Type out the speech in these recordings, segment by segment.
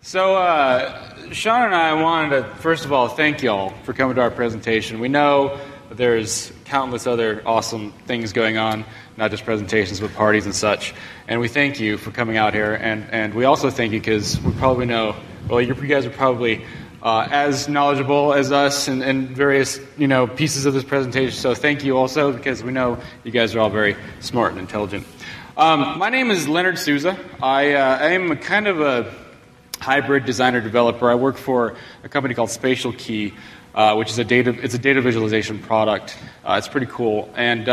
So, Sean and I wanted to, first of all, thank y'all for coming to our presentation. We know that there's countless other awesome things going on, not just presentations, but parties and such. And we thank you for coming out here. And we also thank you because we probably know, well, you guys are probably as knowledgeable as us in various, pieces of this presentation. So thank you also because we know you guys are all very smart and intelligent. My name is Leonard Souza. I am kind of a hybrid designer developer. I work for a company called Spatial Key, which is a data visualization product. It's pretty cool. And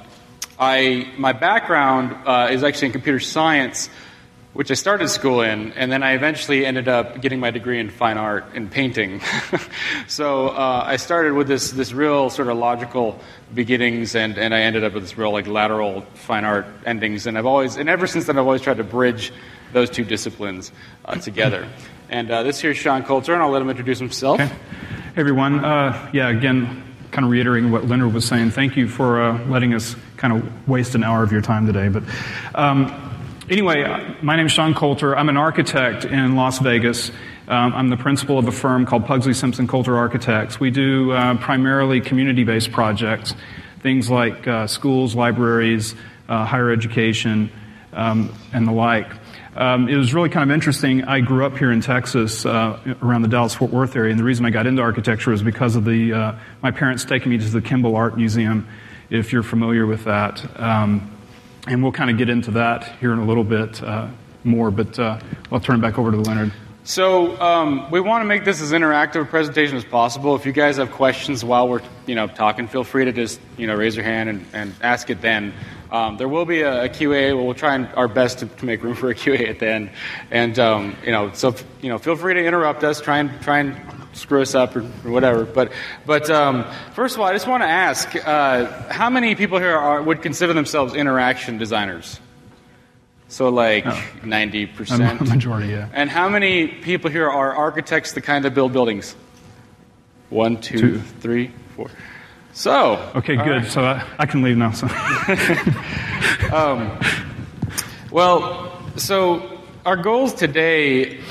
my background is actually in computer science, which I started school in, and then I eventually ended up getting my degree in fine art in painting. So I started with this real sort of logical beginnings, and I ended up with this real lateral fine art endings. And ever since then, I've always tried to bridge those two disciplines together. And this here is Sean Coulter, and I'll let him introduce himself. Okay. Hey, everyone. Again, kind of reiterating what Leonard was saying, thank you for letting us kind of waste an hour of your time today. But anyway, my name is Sean Coulter. I'm an architect in Las Vegas. I'm the principal of a firm called Pugsley Simpson Coulter Architects. We do primarily community-based projects, things like schools, libraries, higher education, and the like. It was really kind of interesting. I grew up here in Texas, around the Dallas-Fort Worth area, and the reason I got into architecture was because of my parents taking me to the Kimball Art Museum, if you're familiar with that. And we'll kind of get into that here in a little bit more, but I'll turn it back over to Leonard. So we want to make this as interactive a presentation as possible. If you guys have questions while we're talking, feel free to just raise your hand and ask it then. There will be a QA. We'll try our best to make room for a QA at the end. And so feel free to interrupt us. Try and screw us up or whatever. But first of all, I just want to ask, how many people here would consider themselves interaction designers? So 90%? A majority, yeah. And how many people here are architects that kind of build buildings? 1, 2, 3, 4. So. Okay, good. Right. So I can leave now. So. So our goals today,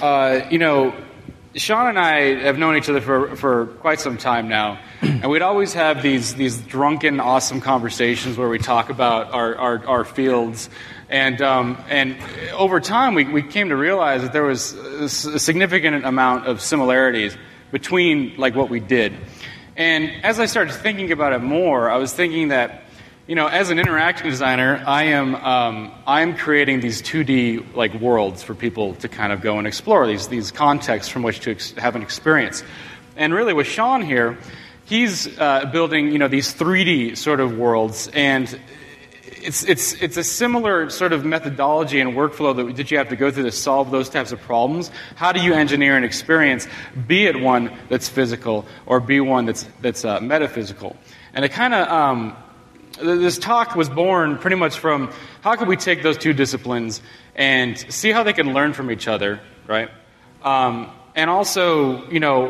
Sean and I have known each other for quite some time now, and we'd always have these drunken, awesome conversations where we talk about our fields, and over time we came to realize that there was a significant amount of similarities between what we did. And as I started thinking about it more, I was thinking that, as an interaction designer, I'm creating these 2D worlds for people to kind of go and explore, these contexts from which to have an experience. And really with Sean here, he's building these 3D sort of worlds, and it's a similar sort of methodology and workflow that you have to go through to solve those types of problems. How do you engineer an experience, be it one that's physical or be one that's metaphysical? And it kind of this talk was born pretty much from how could we take those two disciplines and see how they can learn from each other, right? And also,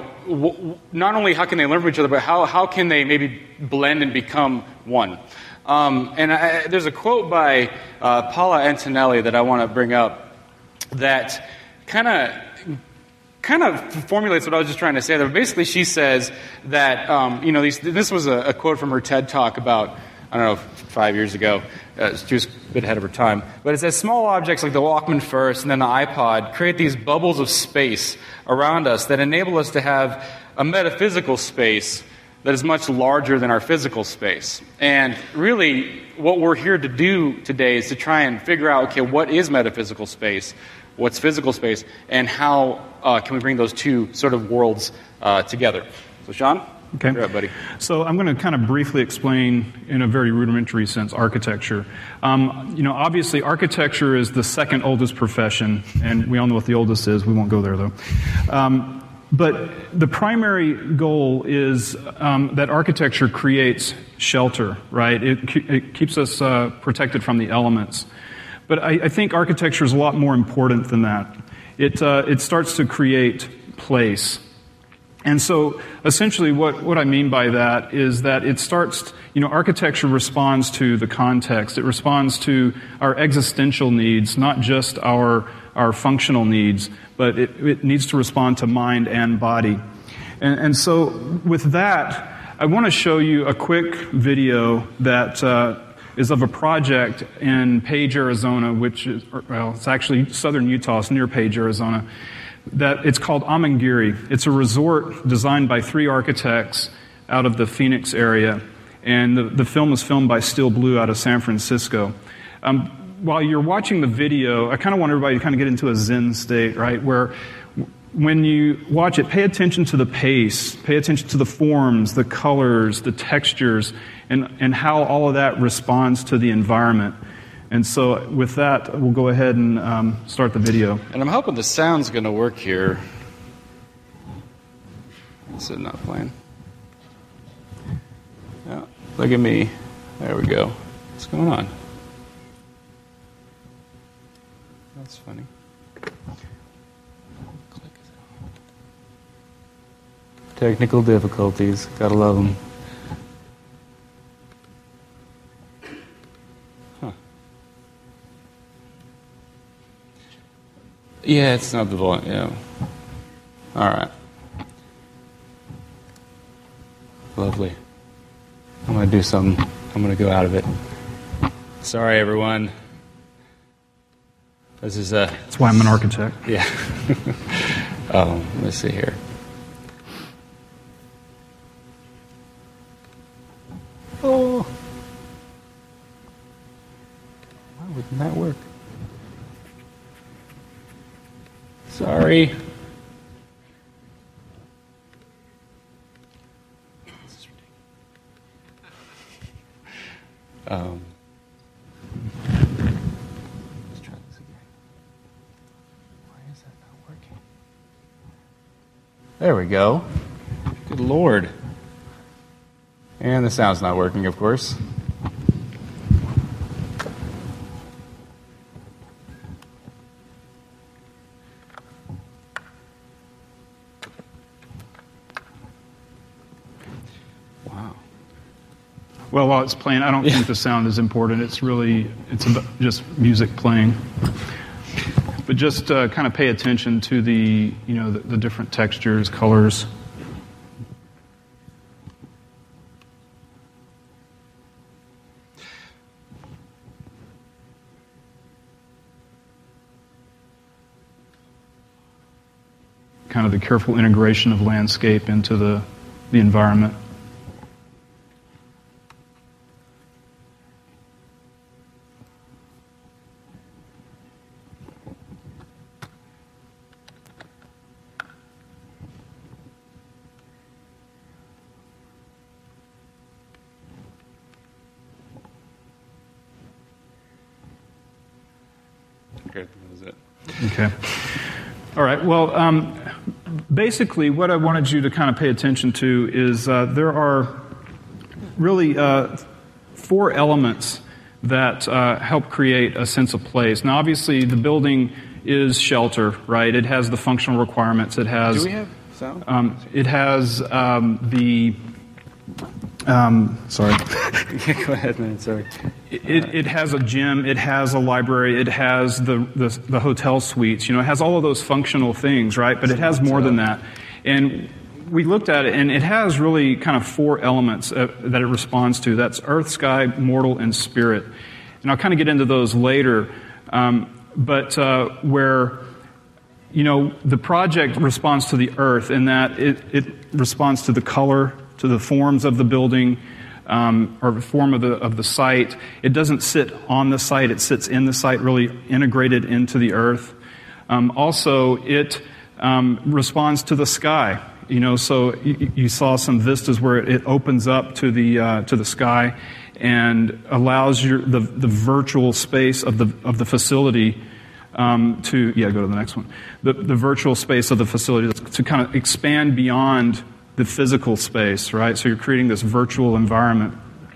not only how can they learn from each other, but how can they maybe blend and become one? There's a quote by Paula Antonelli that I want to bring up that kind of formulates what I was just trying to say there. Basically, she says that this was a quote from her TED Talk about 5 years ago. She was a bit ahead of her time. But it says, small objects like the Walkman first and then the iPod create these bubbles of space around us that enable us to have a metaphysical space that is much larger than our physical space. And really, what we're here to do today is to try and figure out, okay, what is metaphysical space, what's physical space, and how can we bring those two sort of worlds together. So, Sean? Okay. You're up, buddy. So I'm going to kind of briefly explain, in a very rudimentary sense, architecture. Obviously, architecture is the second oldest profession, and we all know what the oldest is. We won't go there, though. But the primary goal is that architecture creates shelter, right? It keeps us protected from the elements. But I think architecture is a lot more important than that. It starts to create place. And so essentially what I mean by that is that it starts, architecture responds to the context. It responds to our existential needs, not just our our functional needs, but it needs to respond to mind and body. And so with that, I want to show you a quick video that is of a project in Page, Arizona, which is, well, it's actually southern Utah, it's near Page, Arizona, that it's called Amangiri. It's a resort designed by 3 architects out of the Phoenix area, and the film was filmed by Steel Blue out of San Francisco. While you're watching the video, I kind of want everybody to kind of get into a Zen state, right, where when you watch it, pay attention to the pace, pay attention to the forms, the colors, the textures, and how all of that responds to the environment. And so with that, we'll go ahead and start the video. And I'm hoping the sound's going to work here. Is it not playing? Yeah, look at me. There we go. What's going on? That's funny. Technical difficulties. Gotta love them. Huh. Yeah, it's not the volume. Yeah. All right. Lovely. I'm gonna do something. I'm gonna go out of it. Sorry, everyone. This is a... That's why I'm an architect. Yeah. Let's see here. Oh. Why wouldn't that work? Sorry. This is ridiculous. Let's try this again. Why is that not working? There we go. Good Lord. And the sound's not working, of course. Wow. Well, while it's playing, I don't think the sound is important. It's about just music playing. But just kind of pay attention to the different textures, colors. Kind of the careful integration of landscape into the environment. Okay, that was it. Okay. All right. Well, basically, what I wanted you to kind of pay attention to is there are really 4 elements that help create a sense of place. Now, obviously, the building is shelter, right? It has the functional requirements. It has. Do we have sound? It has the. Sorry. Go ahead, man. Sorry. It has a gym. It has a library. It has the hotel suites. You know, it has all of those functional things, right? But it has more than that. And we looked at it, and it has really kind of 4 elements that it responds to. That's earth, sky, mortal, and spirit. And I'll kind of get into those later. But where, you know, the project responds to the earth in that it responds to the color, to the forms of the building, or the form of the site. It doesn't sit on the site; it sits in the site, really integrated into the earth. Also, it responds to the sky. You know, so you saw some vistas where it opens up to the sky and allows the virtual space of the facility to go to the next one. The virtual space of the facility to kind of expand beyond the physical space, right? So you're creating this virtual environment.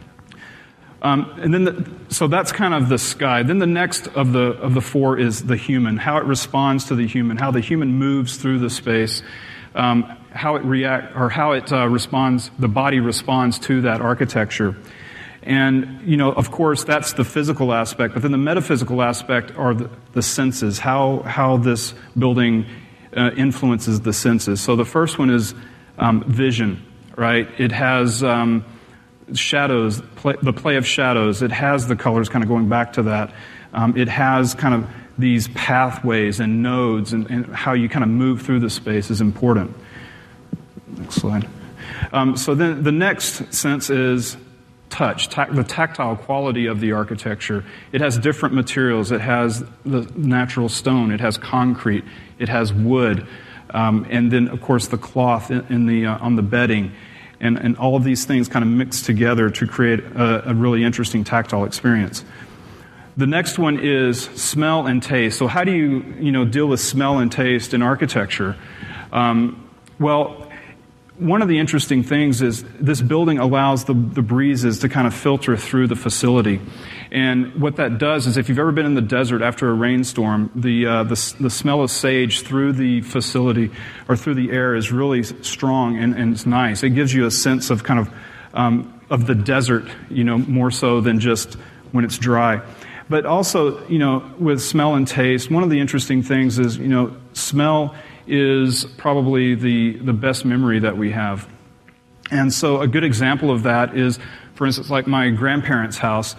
And then, so that's kind of the sky. Then the next of the 4 is the human, how it responds to the human, how the human moves through the space, how it responds, the body responds to that architecture. And, of course, that's the physical aspect, but then the metaphysical aspect are the senses, how this building influences the senses. So the first one is vision, right? It has shadows, the play of shadows. It has the colors, kind of going back to that. It has kind of these pathways and nodes, and how you kind of move through the space is important. Next slide. So then the next sense is touch, the tactile quality of the architecture. It has different materials. It has the natural stone. It has concrete. It has wood. And then, of course, the cloth on the bedding. And all of these things kind of mix together to create a really interesting tactile experience. The next one is smell and taste. So how do you deal with smell and taste in architecture? Well, one of the interesting things is this building allows the breezes to kind of filter through the facility. And what that does is, if you've ever been in the desert after a rainstorm, the smell of sage through the facility or through the air is really strong and it's nice. It gives you a sense of kind of the desert, more so than just when it's dry. But also, with smell and taste, one of the interesting things is, smell is probably the best memory that we have. And so a good example of that is, for instance, like my grandparents' house.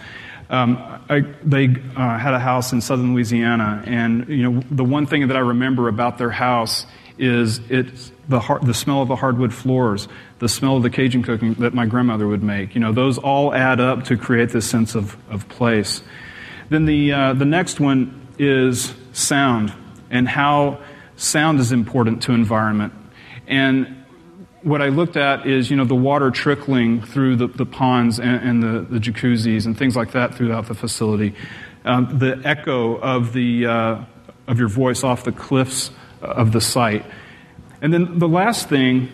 They had a house in southern Louisiana, and the one thing that I remember about their house is the smell of the hardwood floors, the smell of the Cajun cooking that my grandmother would make. Those all add up to create this sense of place. Then the next one is sound, and how sound is important to environment. And what I looked at is, the water trickling through the ponds and the jacuzzis and things like that throughout the facility. The echo of your voice off the cliffs of the site. And then the last thing,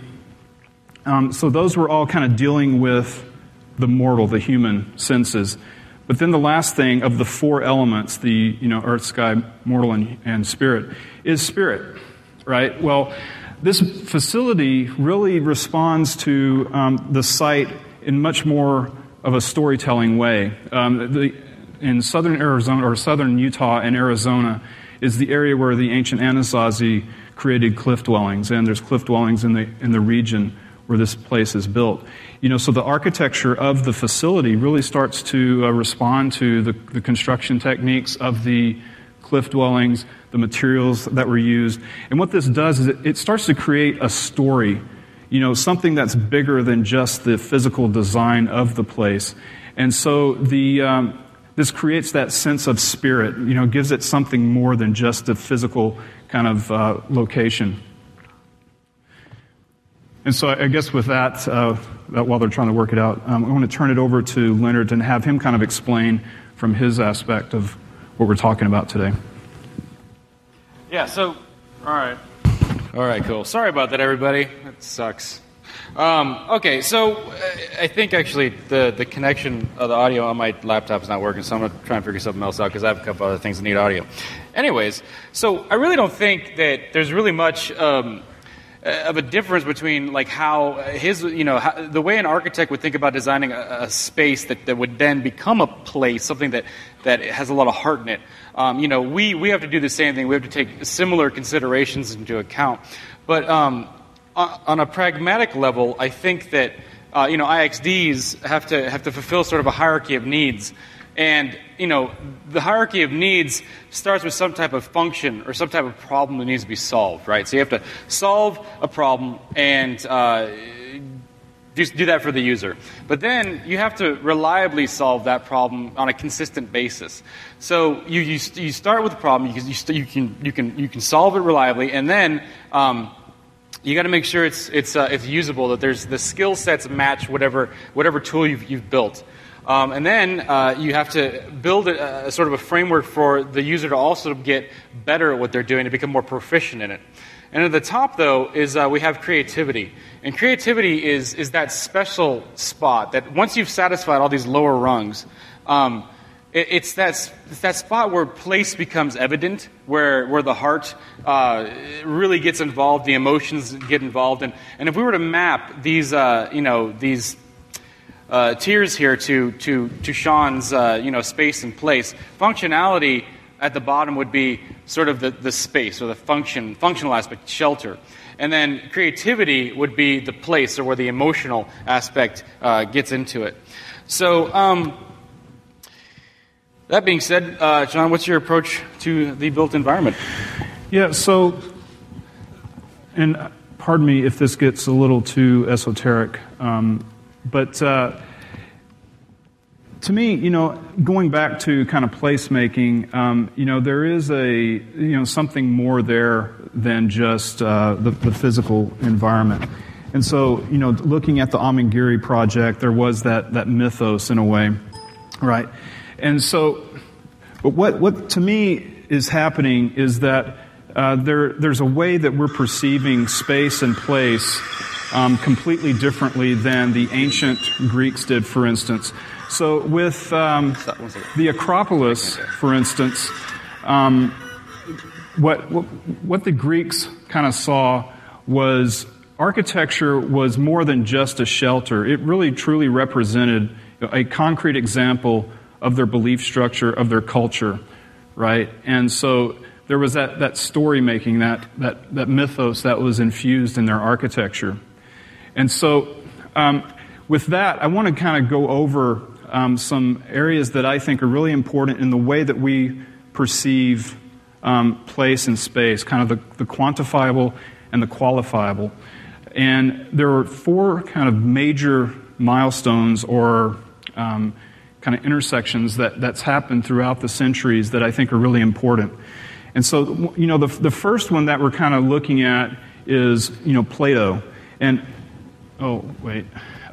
so those were all kind of dealing with the mortal, the human senses. But then the last thing of the four elements, the earth, sky, mortal, and spirit, is spirit, right? Well, this facility really responds to the site in much more of a storytelling way. In southern Arizona, or southern Utah and Arizona, is the area where the ancient Anasazi created cliff dwellings, and there's cliff dwellings in the region where this place is built. So the architecture of the facility really starts to respond to the construction techniques of the cliff dwellings, the materials that were used. And what this does is it starts to create a story, something that's bigger than just the physical design of the place. And so this creates that sense of spirit, gives it something more than just a physical kind of location. And so I guess with that, while they're trying to work it out, I want to turn it over to Leonard and have him kind of explain from his aspect of what we're talking about today. Yeah, all right, cool. Sorry about that, everybody. That sucks. Okay, so I think actually the connection of the audio on my laptop is not working, so I'm going to try and figure something else out because I have a couple other things that need audio. Anyways, so I really don't think that there's really much of a difference between like how the way an architect would think about designing a space that would then become a place, something that has a lot of heart in it. We have to do the same thing. We have to take similar considerations into account. But on a pragmatic level, I think that IXDs have to fulfill sort of a hierarchy of needs. And, the hierarchy of needs starts with some type of function or some type of problem that needs to be solved, right? So you have to solve a problem and do that for the user. But then you have to reliably solve that problem on a consistent basis. So you start with the problem, you can solve it reliably, and then you got to make sure it's usable, that the skill sets match whatever tool you've built. And then you have to build a sort of a framework for the user to also get better at what they're doing, to become more proficient in it. And at the top, though, is we have creativity. And creativity is that special spot that once you've satisfied all these lower rungs, it's that spot where place becomes evident, where the heart really gets involved, the emotions get involved. And if we were to map these tiers here to Sean's space and place. Functionality at the bottom would be sort of the space or the functional aspect, shelter. And then creativity would be the place or where the emotional aspect gets into it. So that being said, John, what's your approach to the built environment? Yeah, so, and pardon me if this gets a little too esoteric, but to me, going back to kind of placemaking, there is something more there than just the physical environment. And so, looking at the Amangiri project, there was that mythos in a way, right? And so, but what to me is happening is that there's a way that we're perceiving space and place completely differently than the ancient Greeks did, for instance. So with the Acropolis, for instance, what the Greeks kind of saw was architecture was more than just a shelter. It really truly represented a concrete example of their belief structure, of their culture, right? And so there was that story making, that mythos that was infused in their architecture. And so with that, I want to kind of go over some areas that I think are really important in the way that we perceive place and space, kind of the quantifiable and the qualifiable. And there are 4 kind of major milestones or kind of intersections that's happened throughout the centuries that I think are really important. And so, the first one that we're kind of looking at is, Plato. And, oh, wait.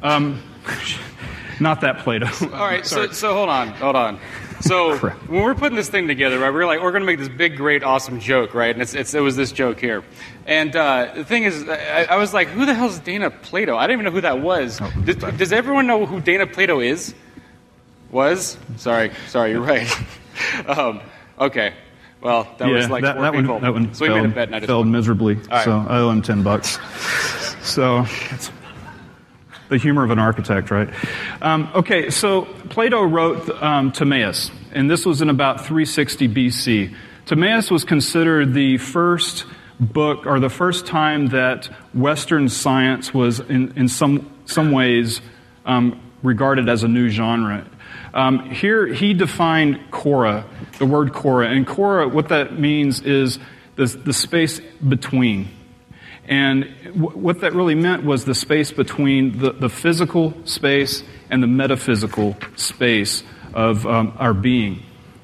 Not that Plato. All right, so hold on. So when we're putting this thing together, right, we're going to make this big, great, awesome joke, right? And it was this joke here. And the thing is, I was like, who the hell is Dana Plato? I didn't even know who that was. Does everyone know who Dana Plato is? Was? Sorry, you're right. Okay. Well, that was like 4 people. That one so we made a bet, and I just failed miserably. Right. So I owe him $10. So it's the humor of an architect, right? Okay, so Plato wrote Timaeus, and this was in about 360 BC. Timaeus was considered the first book, or the first time that Western science was in some ways regarded as a new genre. Here he defined chora, the word chora, and chora, what that means is the space between. And what that really meant was the space between the physical space and the metaphysical space of our being.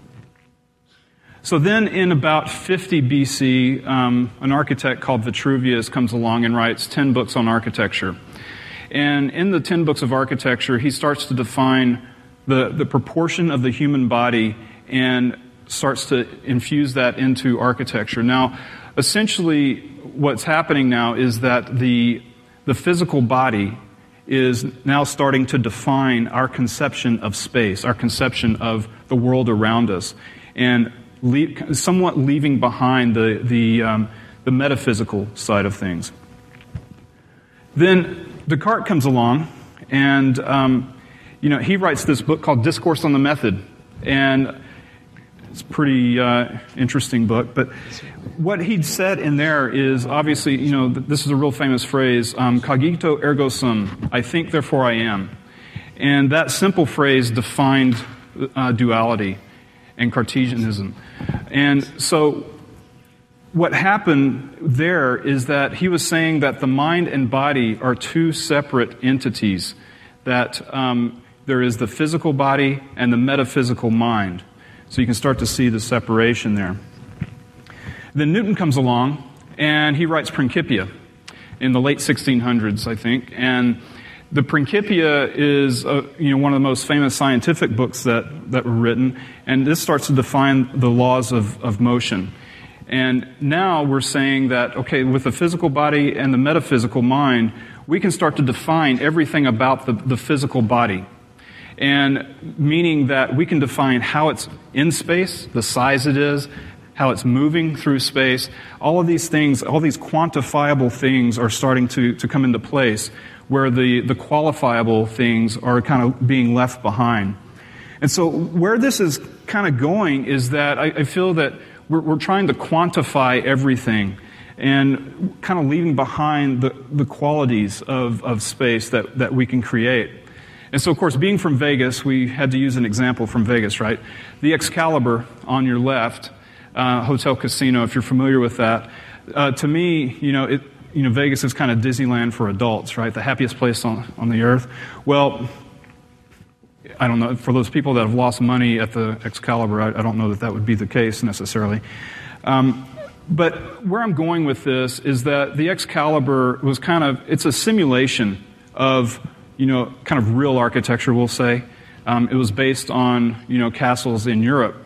So then in about 50 BC, an architect called Vitruvius comes along and writes 10 books on architecture. And in the 10 books of architecture, he starts to define the proportion of the human body and starts to infuse that into architecture. Now, essentially, what's happening now is that the physical body is now starting to define our conception of space, our conception of the world around us, and somewhat leaving behind the metaphysical side of things. Then Descartes comes along, and he writes this book called Discourse on the Method, and it's a pretty interesting book. But what he'd said in there is, obviously, this is a real famous phrase, cogito ergo sum, I think, therefore I am. And that simple phrase defined duality and Cartesianism. And so what happened there is that he was saying that the mind and body are 2 separate entities, that there is the physical body and the metaphysical mind. So you can start to see the separation there. Then Newton comes along, and he writes Principia in the late 1600s, I think. And the Principia is one of the most famous scientific books that were written. And this starts to define the laws of motion. And now we're saying that, okay, with the physical body and the metaphysical mind, we can start to define everything about the physical body. And meaning that we can define how it's in space, the size it is, how it's moving through space. All of these things, all these quantifiable things are starting to come into place, where the qualifiable things are kind of being left behind. And so where this is kind of going is that I feel that we're trying to quantify everything and kind of leaving behind the qualities of space that we can create. And so, of course, being from Vegas, we had to use an example from Vegas, right? The Excalibur on your left, Hotel Casino, if you're familiar with that, to me, Vegas is kind of Disneyland for adults, right? The happiest place on the earth. Well, I don't know. For those people that have lost money at the Excalibur, I don't know that would be the case necessarily. But where I'm going with this is that the Excalibur was it's a simulation of, kind of real architecture, we'll say. It was based on, castles in Europe.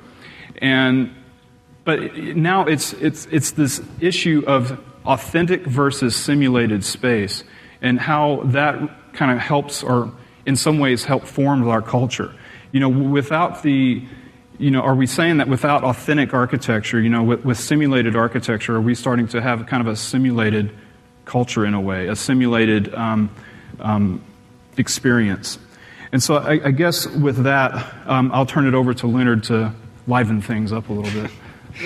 But now it's this issue of authentic versus simulated space and how that kind of helps or in some ways help form our culture. Without are we saying that without authentic architecture, with simulated architecture, are we starting to have kind of a simulated culture in a way, a simulated experience? And so I guess with that, I'll turn it over to Leonard to liven things up a little bit.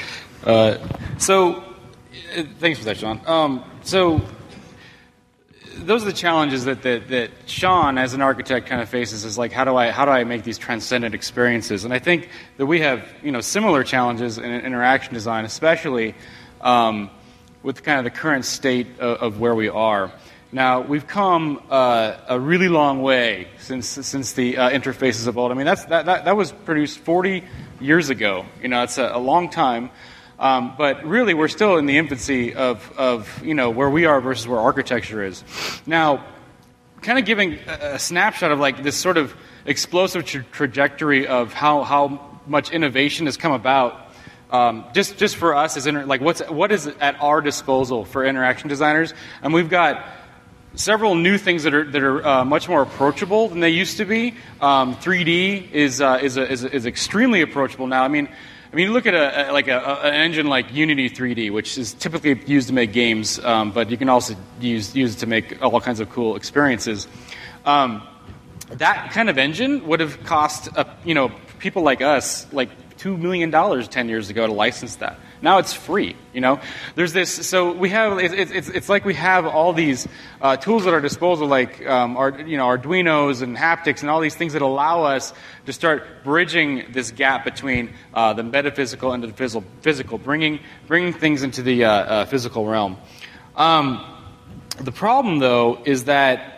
Thanks for that, Sean. So those are the challenges that Sean, as an architect, kind of faces. Is like, how do I make these transcendent experiences? And I think that we have similar challenges in interaction design, especially with kind of the current state of where we are. Now, we've come a really long way since the interfaces of old. I mean, that was produced 40 years ago. It's a long time. But really, we're still in the infancy of where we are versus where architecture is. Now, kind of giving a snapshot of like this sort of explosive trajectory of how much innovation has come about. Just for us as what is at our disposal for interaction designers, and we've got several new things that are much more approachable than they used to be. 3D is extremely approachable now. I mean, you look at an engine like Unity 3D, which is typically used to make games, but you can also use it to make all kinds of cool experiences. That kind of engine would have cost people like us like $2 million 10 years ago to license that. Now it's free. There's this. So we have. It's like we have all these tools at our disposal, like Arduinos and haptics and all these things that allow us to start bridging this gap between the metaphysical and the physical, bringing things into the physical realm. The problem, though, is that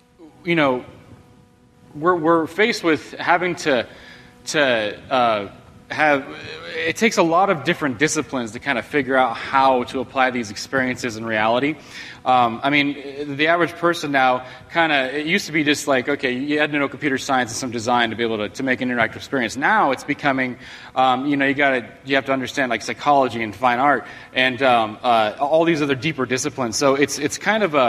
we're faced with having to it takes a lot of different disciplines to kind of figure out how to apply these experiences in reality. I mean, the average person now it used to be just like, okay, you had to know computer science and some design to be able to make an interactive experience. Now it's becoming, you have to understand like psychology and fine art and all these other deeper disciplines. So it's kind of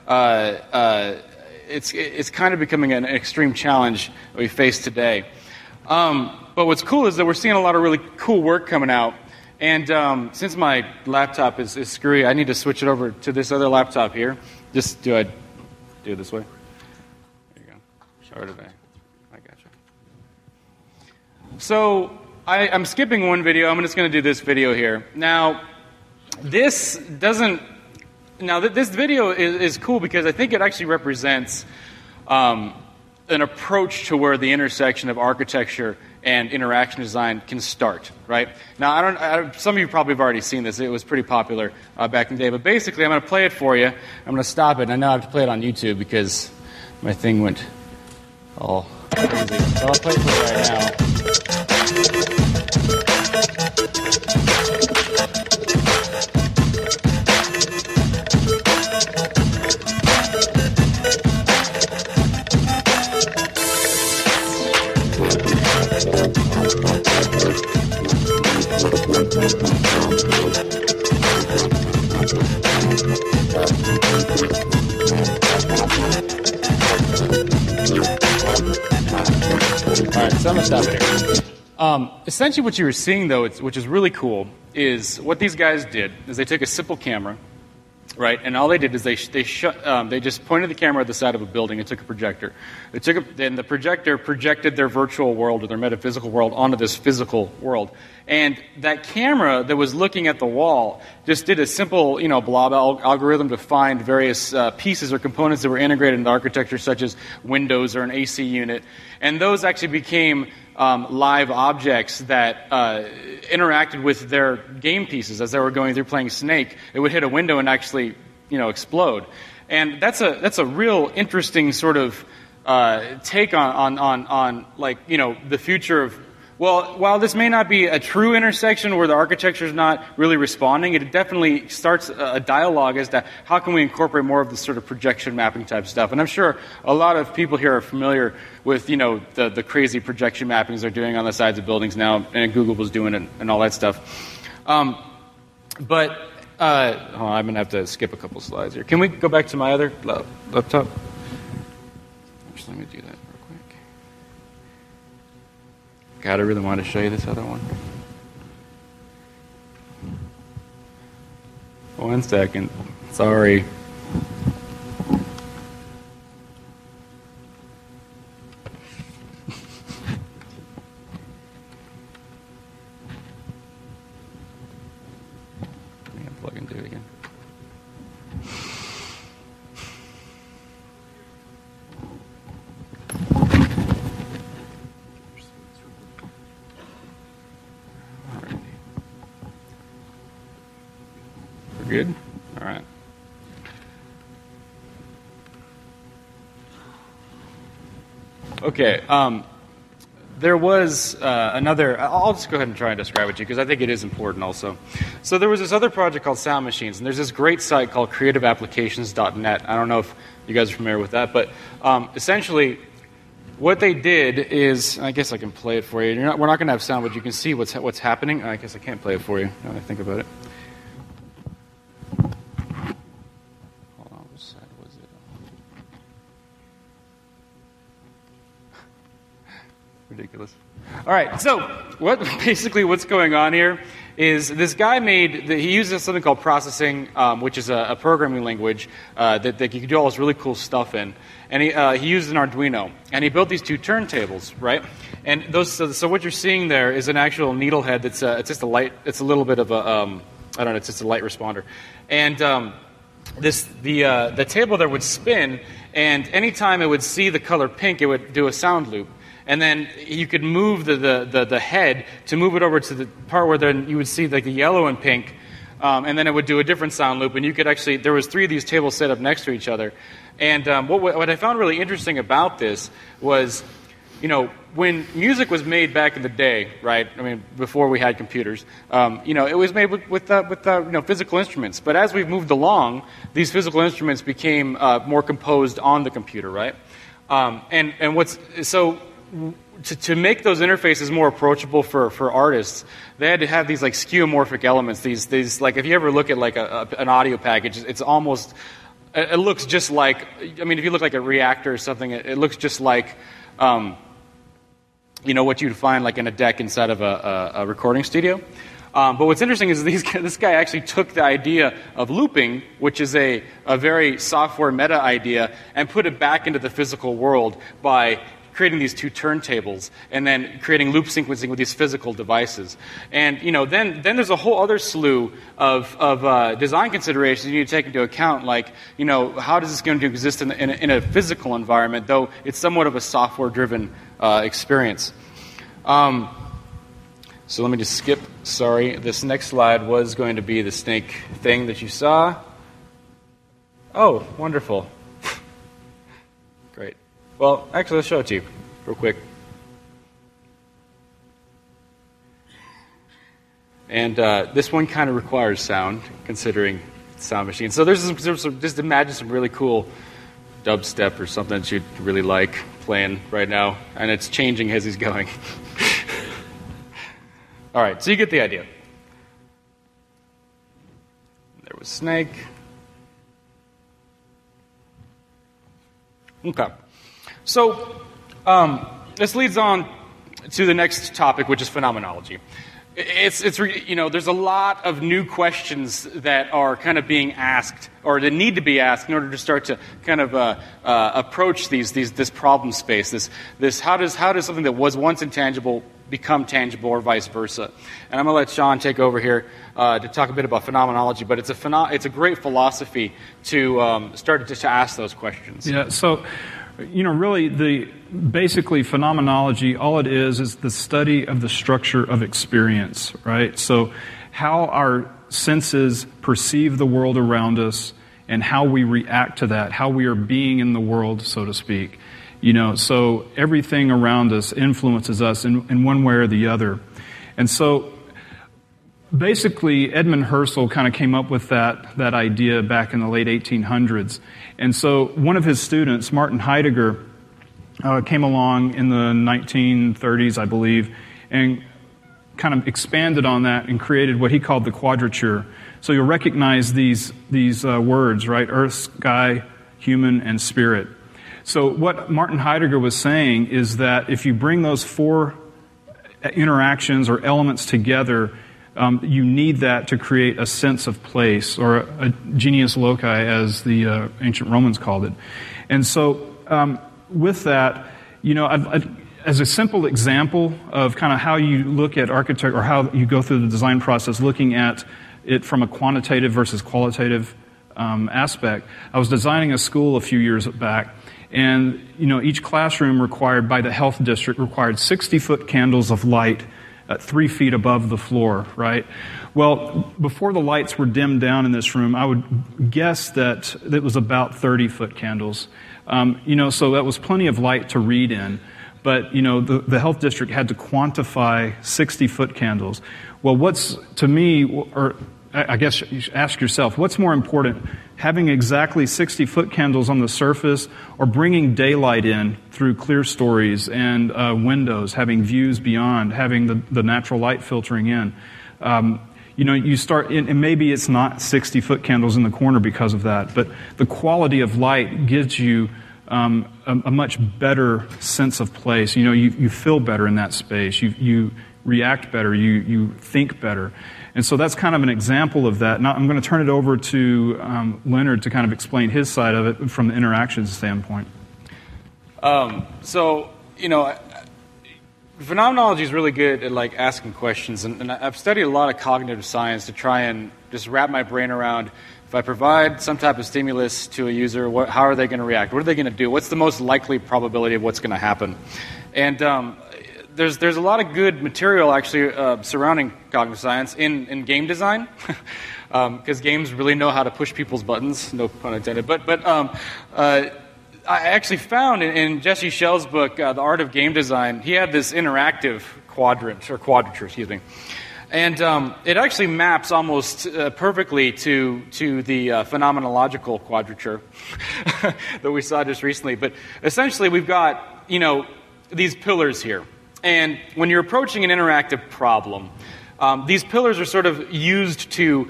it's kind of becoming an extreme challenge that we face today. But what's cool is that we're seeing a lot of really cool work coming out. And since my laptop is screwy, I need to switch it over to this other laptop here. Just do it this way? There you go. Or did I got you. So I'm skipping one video. I'm just going to do this video here. Now, this video is cool because I think it actually represents an approach to where the intersection of architecture and interaction design can start, right? Now, some of you probably have already seen this. It was pretty popular back in the day. But basically, I'm going to play it for you. I'm going to stop it. And I know I have to play it on YouTube because my thing went all crazy. So I'll play it for you right now. So I'm going to stop it here. Essentially what you were seeing, though, which is really cool, is what these guys did is they took a simple camera right? And all they did is they just pointed the camera at the side of a building and took a projector. Then the projector projected their virtual world or their metaphysical world onto this physical world. And that camera that was looking at the wall just did a simple, blob algorithm to find various pieces or components that were integrated into architecture, such as windows or an AC unit. And those actually became live objects that interacted with their game pieces as they were going through playing Snake. It would hit a window and actually, explode. And that's a real interesting sort of take on the future of. Well, while this may not be a true intersection where the architecture is not really responding, it definitely starts a dialogue as to how can we incorporate more of this sort of projection mapping type stuff. And I'm sure a lot of people here are familiar with, the crazy projection mappings they're doing on the sides of buildings now, and Google was doing it and all that stuff. I'm going to have to skip a couple slides here. Can we go back to my other laptop? Actually, let me do that. God, I really want to show you this other one. 1 second. Sorry. Let me unplug and do it again. Good? All right. Okay. There was another. I'll just go ahead and try and describe it to you because I think it is important also. So there was this other project called Sound Machines, and there's this great site called creativeapplications.net. I don't know if you guys are familiar with that, but essentially what they did is, I guess I can play it for you. We're not going to have sound, but you can see what's happening. I guess I can't play it for you now that I think about it. Ridiculous. All right, so what's going on here is this guy he uses something called processing, which is a programming language that you can do all this really cool stuff in. And he used an Arduino, and he built these two turntables, right? And those, so what you're seeing there is an actual needle head that's it's just a light. It's a little bit of a it's just a light responder, and the table there would spin, and anytime it would see the color pink, it would do a sound loop. And then you could move the head to move it over to the part where then you would see like the yellow and pink, and then it would do a different sound loop. And you could actually, there was 3 of these tables set up next to each other. And what I found really interesting about this was, when music was made back in the day, right? I mean, before we had computers, it was made with physical instruments. But as we've moved along, these physical instruments became more composed on the computer, right? To make those interfaces more approachable for artists, they had to have these like skeuomorphic elements. These like if you ever look at like an audio package, it's almost it looks just like, I mean, if you look like a reactor or something, it looks just like what you'd find like in a deck inside of a recording studio. But what's interesting is this guy actually took the idea of looping, which is a very software meta idea, and put it back into the physical world by creating these 2 turntables and then creating loop sequencing with these physical devices. And then there's a whole other slew of design considerations you need to take into account, like how does this going to exist in a physical environment, though it's somewhat of a software-driven experience. So let me just skip. Sorry, this next slide was going to be the Snake thing that you saw. Oh, wonderful. Great. Well, actually, let's show it to you real quick. And this one kind of requires sound, considering Sound Machine. So there's just imagine some really cool dubstep or something that you'd really like playing right now, and it's changing as he's going. All right, so you get the idea. There was Snake. Okay. So this leads on to the next topic, which is phenomenology. there's a lot of new questions that are kind of being asked, or that need to be asked in order to start to kind of approach this problem space. This how does something that was once intangible become tangible, or vice versa? And I'm going to let Sean take over here to talk a bit about phenomenology. But it's a great philosophy to start to ask those questions. Yeah. So, really, basically phenomenology, all it is the study of the structure of experience, right? So how our senses perceive the world around us and how we react to that, how we are being in the world, so to speak. So everything around us influences us in one way or the other. And so basically Edmund Husserl kind of came up with that idea back in the late 1800s. And so one of his students, Martin Heidegger, came along in the 1930s, I believe, and kind of expanded on that and created what he called the quadrature. So you'll recognize these words, right? Earth, sky, human, and spirit. So what Martin Heidegger was saying is that if you bring those four interactions or elements together, you need that to create a sense of place, or a genius loci, as the ancient Romans called it. And so with that, as a simple example of kind of how you look at architecture, or how you go through the design process, looking at it from a quantitative versus qualitative aspect, I was designing a school a few years back, and each classroom required, by the health district, required 60-foot candles of light at 3 feet above the floor, right? Well, before the lights were dimmed down in this room, I would guess that it was about 30-foot candles. So that was plenty of light to read in. But, the health district had to quantify 60-foot candles. Well, what's, to me, or I guess you should ask yourself, what's more important, having exactly 60-foot candles on the surface, or bringing daylight in through clear stories and windows, having views beyond, having the natural light filtering in? You start, and maybe it's not 60-foot candles in the corner because of that, but the quality of light gives you a much better sense of place. You feel better in that space. You react better. You think better. And so that's kind of an example of that. Now I'm going to turn it over to Leonard to kind of explain his side of it from the interactions standpoint. Phenomenology is really good at asking questions, and I've studied a lot of cognitive science to try and just wrap my brain around, if I provide some type of stimulus to a user, how are they going to react? What are they going to do? What's the most likely probability of what's going to happen? And there's a lot of good material actually surrounding cognitive science in game design, because games really know how to push people's buttons, no pun intended. But I actually found in Jesse Schell's book, The Art of Game Design, he had this interactive quadrature, and it actually maps almost perfectly to the phenomenological quadrature that we saw just recently. But essentially, we've got these pillars here, and when you're approaching an interactive problem, these pillars are sort of used to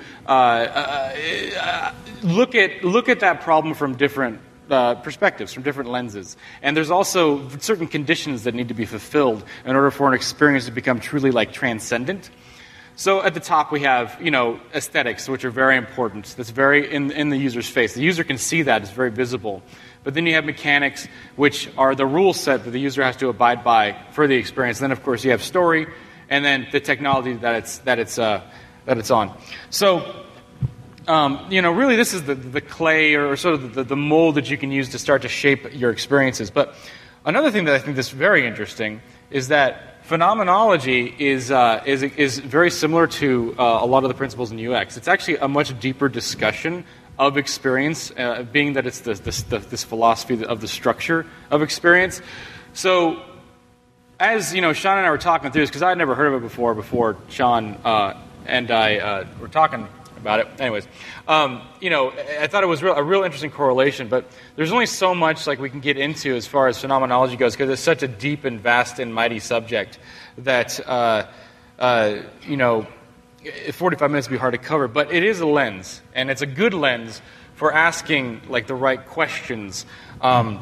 look at that problem from different perspectives, from different lenses. And there's also certain conditions that need to be fulfilled in order for an experience to become truly transcendent. So at the top we have, aesthetics, which are very important. That's very in the user's face. The user can see that. It's very visible. But then you have mechanics, which are the rule set that the user has to abide by for the experience. Then, of course, you have story, and then the technology that it's on. So, really this is the clay, or sort of the mold that you can use to start to shape your experiences. But another thing that I think is very interesting is that phenomenology is very similar to a lot of the principles in UX. It's actually a much deeper discussion of experience, being that it's this philosophy of the structure of experience. So, as Sean and I were talking through this, because I had never heard of it before Sean and I were talking about it. Anyways, I thought it was a real interesting correlation, but there's only so much we can get into as far as phenomenology goes, because it's such a deep and vast and mighty subject that 45 minutes would be hard to cover. But it is a lens, and it's a good lens for asking the right questions. And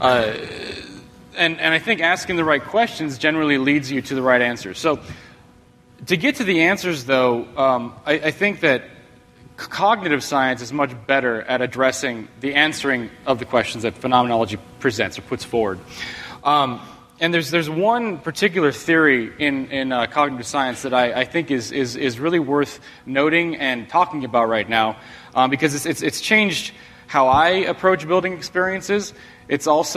I think asking the right questions generally leads you to the right answers. So To get to the answers, though, I think that cognitive science is much better at addressing the answering of the questions that phenomenology presents or puts forward. And there's one particular theory in cognitive science that I think is really worth noting and talking about right now, because it's changed how I approach building experiences. It's called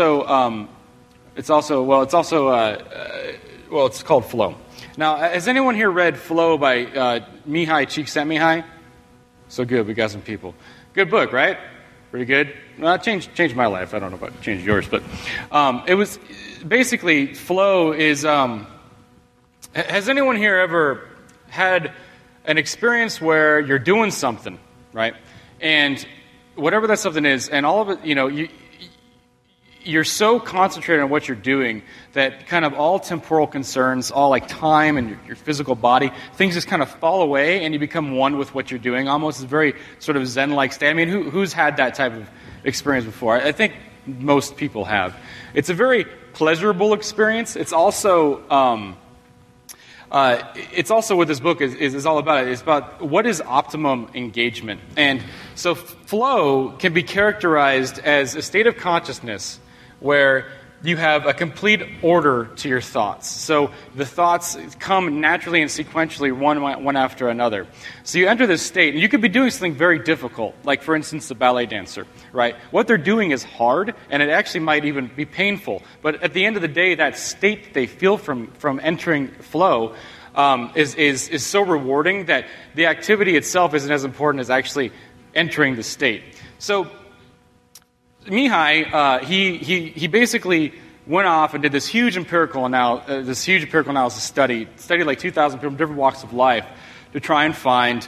Flow. Now, has anyone here read Flow by Mihai Csikszentmihalyi? So good, we got some people. Good book, right? Pretty good. Well, it changed my life. I don't know about changed yours, but it was basically Flow is. Has anyone here ever had an experience where you're doing something, right? And whatever that something is, and all of it, you're so concentrated on what you're doing that kind of all temporal concerns, all like time and your physical body, things just kind of fall away and you become one with what you're doing. Almost a very sort of Zen-like state. I mean, who's had that type of experience before? I think most people have. It's a very pleasurable experience. It's also what this book is all about. It's about what is optimum engagement. And so flow can be characterized as a state of consciousness where you have a complete order to your thoughts. So the thoughts come naturally and sequentially one after another. So you enter this state, and you could be doing something very difficult, like, for instance, the ballet dancer, right? What they're doing is hard, and it actually might even be painful. But at the end of the day, that state that they feel from entering flow is so rewarding that the activity itself isn't as important as actually entering the state. So Mihai, he basically went off and did this huge empirical analysis study like 2,000 people from different walks of life to try and find,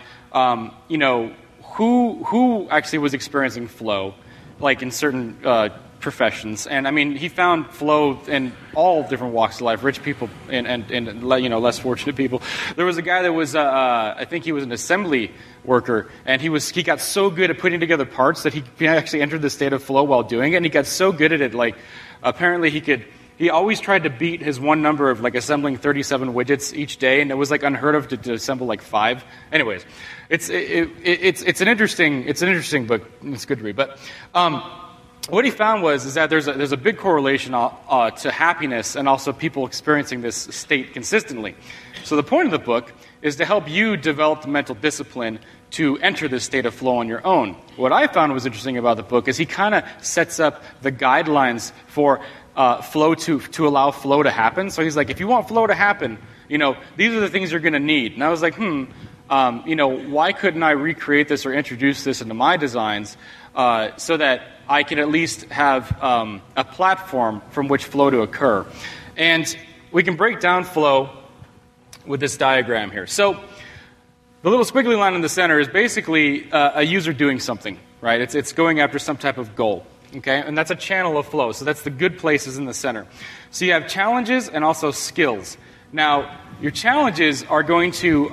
who actually was experiencing flow, like in certain professions. And I mean, he found flow in all different walks of life, rich people and less fortunate people. There was a guy that was, I think he was an assembly worker, and he got so good at putting together parts that he actually entered the state of flow while doing it, and he got so good at it, like, apparently he always tried to beat his one number of, like, assembling 37 widgets each day, and it was, like, unheard of to assemble, like, 5. Anyways, it's an interesting book. It's good to read. But what he found is that there's a big correlation to happiness and also people experiencing this state consistently. So the point of the book is to help you develop the mental discipline to enter this state of flow on your own. What I found was interesting about the book is he kind of sets up the guidelines for flow to allow flow to happen. So he's like, if you want flow to happen, these are the things you're going to need. And I was like, why couldn't I recreate this or introduce this into my designs so that I can at least have a platform from which flow to occur? And we can break down flow with this diagram here. So the little squiggly line in the center is basically a user doing something, right? It's going after some type of goal, okay? And that's a channel of flow. So that's the good places in the center. So you have challenges and also skills. Now, your challenges are going to,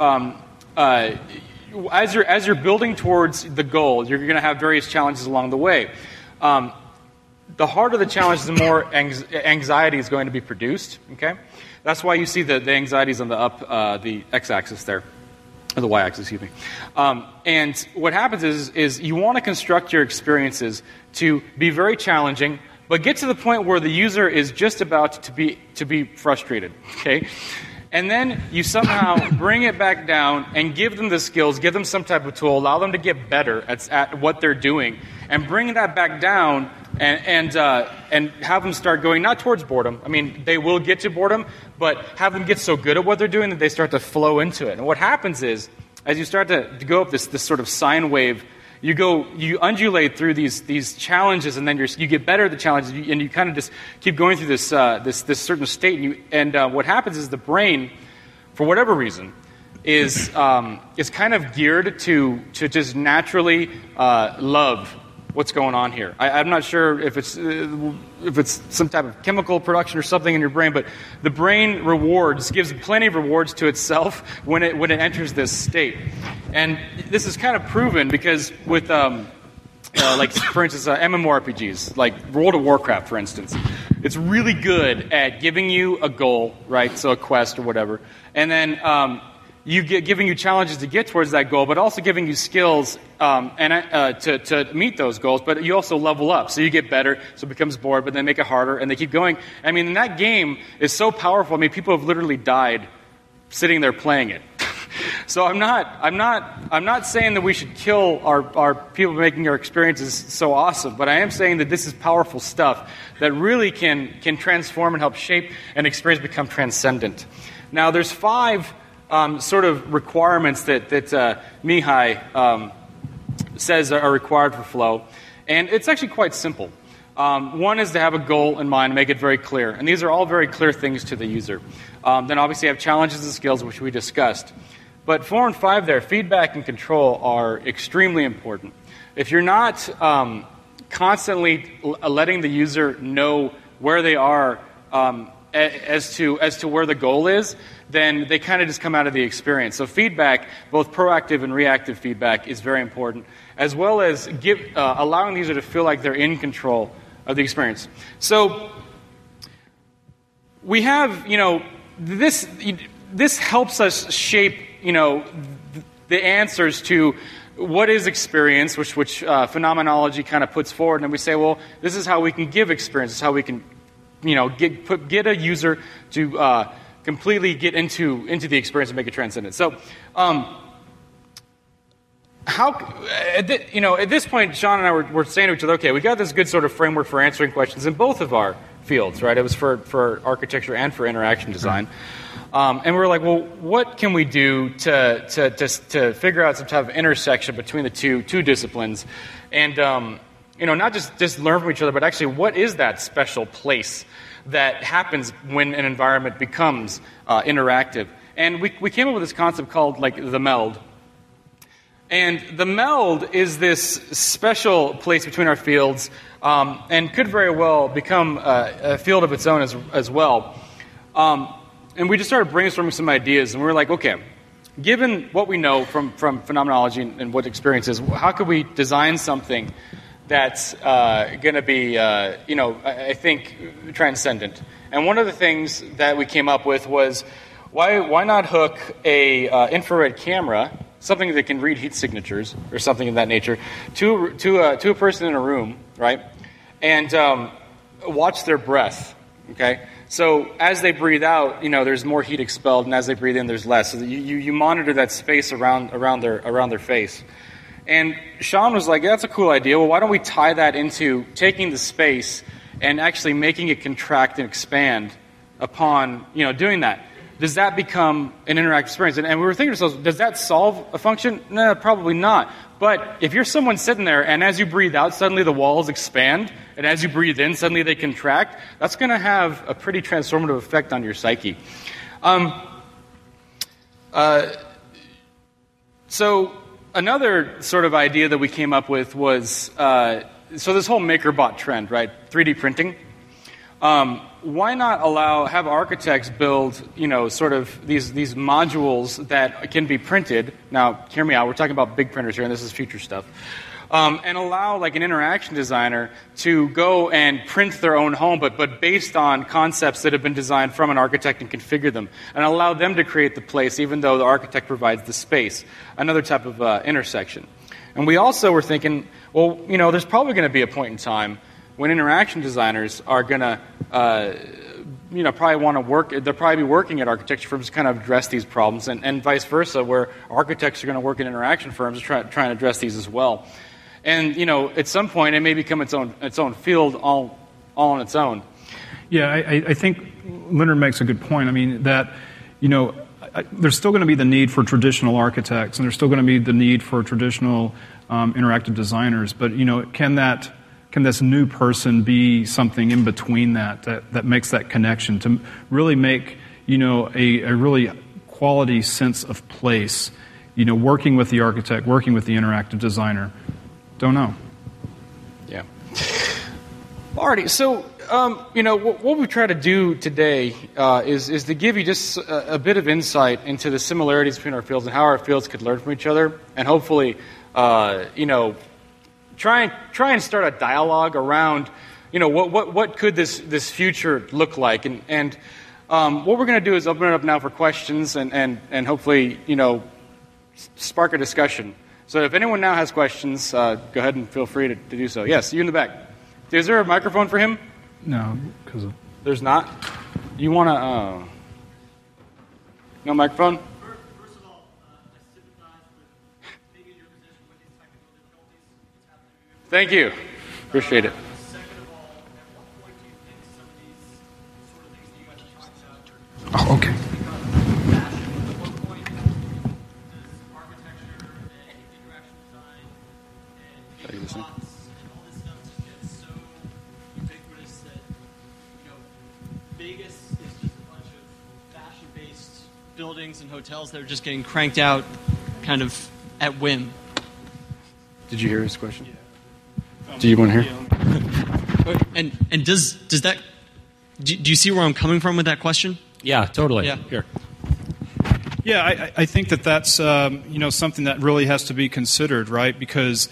as you're building towards the goal, you're going to have various challenges along the way. The harder the challenge, the more anxiety is going to be produced, okay? That's why you see the anxieties on the x-axis there, or the y-axis, excuse me. And what happens is you want to construct your experiences to be very challenging, but get to the point where the user is just about to be frustrated, okay? And then you somehow bring it back down and give them the skills, give them some type of tool, allow them to get better at what they're doing, and bring that back down and have them start going not towards boredom. I mean, they will get to boredom, but have them get so good at what they're doing that they start to flow into it. And what happens is, as you start to go up this sort of sine wave, you undulate through these challenges, and then you get better at the challenges, and you kind of just keep going through this certain state. And what happens is the brain, for whatever reason, is kind of geared to just naturally love what's going on here. I'm not sure if it's some type of chemical production or something in your brain, but the brain gives plenty of rewards to itself when it enters this state. And this is kind of proven because with like, for instance, MMORPGs, like World of Warcraft, for instance. It's really good at giving you a goal, right? So a quest or whatever. And then giving you challenges to get towards that goal, but also giving you skills to meet those goals. But you also level up, so you get better, so it becomes bored, but then make it harder, and they keep going. I mean, and that game is so powerful. I mean, people have literally died sitting there playing it. So I'm not saying that we should kill our people making our experiences so awesome, but I am saying that this is powerful stuff that really can transform and help shape an experience become transcendent. Now, there's 5 sort of requirements that Mihai says are required for flow, and it's actually quite simple. One is to have a goal in mind, make it very clear, and these are all very clear things to the user. Then obviously have challenges and skills, which we discussed. But 4 and 5 there, feedback and control, are extremely important. If you're not constantly letting the user know where they are as to where the goal is, then they kind of just come out of the experience. So feedback, both proactive and reactive feedback, is very important, as well as allowing the user to feel like they're in control of the experience. So we have, this helps us shape, the answers to what is experience, which phenomenology kind of puts forward, and we say, well, this is how we can give experience. This is how we can, get a user to completely get into the experience and make it transcendent. So, at this point, Sean and I were saying to each other, okay, we got this good sort of framework for answering questions in both of our fields, right? It was for architecture and for interaction design. And we were like, well, what can we do to figure out some type of intersection between the two disciplines? And, not just learn from each other, but actually what is that special place that happens when an environment becomes interactive? And we came up with this concept called, the meld. And the meld is this special place between our fields and could very well become a field of its own as well. And we just started brainstorming some ideas, and we were like, okay, given what we know from phenomenology and what experience is, how could we design something that's going to be, I think, transcendent? And one of the things that we came up with was, why not hook a infrared camera, something that can read heat signatures or something of that nature, to a person in a room, right, and watch their breath, okay? So as they breathe out, there's more heat expelled, and as they breathe in, there's less. So you monitor that space around their face. And Sean was like, yeah, that's a cool idea. Well, why don't we tie that into taking the space and actually making it contract and expand upon doing that? Does that become an interactive experience? And we were thinking to ourselves, does that solve a function? No, probably not. But if you're someone sitting there and as you breathe out, suddenly the walls expand, and as you breathe in, suddenly they contract, that's going to have a pretty transformative effect on your psyche. So another sort of idea that we came up with was, so this whole MakerBot trend, right? 3D printing. Why not have architects build, sort of these modules that can be printed? Now, hear me out. We're talking about big printers here, and this is future stuff. And allow, an interaction designer to go and print their own home, but based on concepts that have been designed from an architect and configure them, and allow them to create the place, even though the architect provides the space. Another type of intersection. And we also were thinking, well, there's probably going to be a point in time when interaction designers are going to, probably want to work, they'll probably be working at architecture firms to kind of address these problems, and vice versa, where architects are going to work in interaction firms to try and address these as well. And, at some point, it may become its own field all on its own. Yeah, I think Leonard makes a good point. I mean, that, there's still going to be the need for traditional architects, and there's still going to be the need for traditional interactive designers, but, can this new person be something in between that makes that connection to really make, a really quality sense of place, working with the architect, working with the interactive designer? Don't know. Yeah. Alrighty, so, what we try to do today is to give you just a bit of insight into the similarities between our fields and how our fields could learn from each other, and hopefully, try and start a dialogue around, what could this future look like, and What we're going to do is open it up now for questions and hopefully, spark a discussion. So if anyone now has questions, go ahead and feel free to do so. Yes, you in the back. Is there a microphone for him? No, because There's not? You want to... no microphone? First of all, I sympathize with being in your position with these technical difficulties. It's happening to you. Thank you. Appreciate it. Second of all, at what point do you think some of these sort of things that you guys are talking about Oh, okay. become fashion? At what point does architecture and interaction design and plots and all this stuff just get so ubiquitous that, Vegas is just a bunch of fashion-based buildings and hotels that are just getting cranked out kind of at whim? Did you hear his question? Do you want to hear? And does that do you see where I'm coming from with that question? Yeah, totally. Yeah. Here. Yeah, I think that's something that really has to be considered, right? Because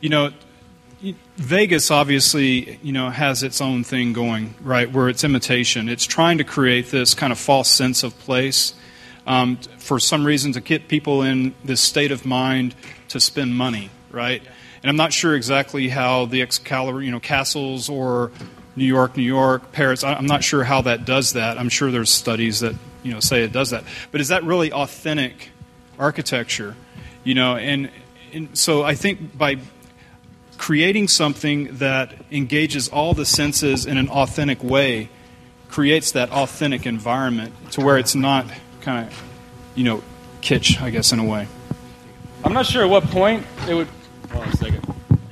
Vegas obviously has its own thing going, right? Where it's imitation. It's trying to create this kind of false sense of place for some reason to get people in this state of mind to spend money, right? And I'm not sure exactly how the Excalibur, castles or New York, Paris. I'm not sure how that does that. I'm sure there's studies that say it does that. But is that really authentic architecture? And so I think by creating something that engages all the senses in an authentic way creates that authentic environment to where it's not kind of kitsch, I guess, in a way. I'm not sure at what point it would... Hold on a second.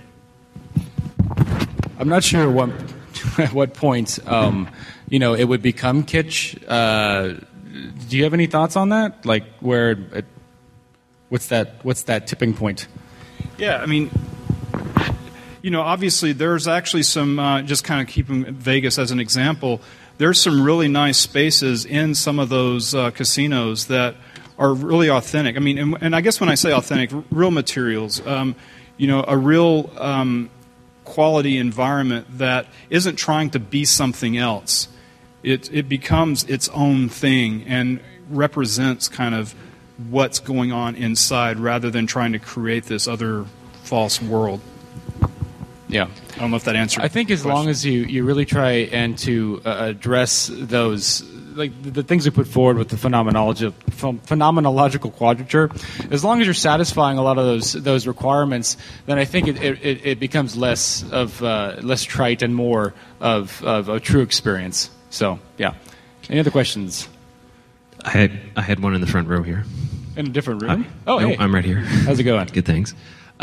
I'm not sure at what point, it would become kitsch. Do you have any thoughts on that? Like, what's that tipping point? Yeah, I mean, obviously there's actually some, just kind of keeping Vegas as an example, there's some really nice spaces in some of those casinos that are really authentic. I mean, and I guess when I say authentic, real materials, a real quality environment that isn't trying to be something else. It becomes its own thing and represents kind of what's going on inside rather than trying to create this other false world. Yeah. I don't know if that answered I think as question. long as you really try and to address those, like the things we put forward with the phenomenological quadrature, as long as you're satisfying a lot of those requirements, then I think it becomes less trite and more of a true experience. So, yeah. Any other questions? I had one in the front row here. In a different room? No, hey. I'm right here. How's it going? Good, thanks.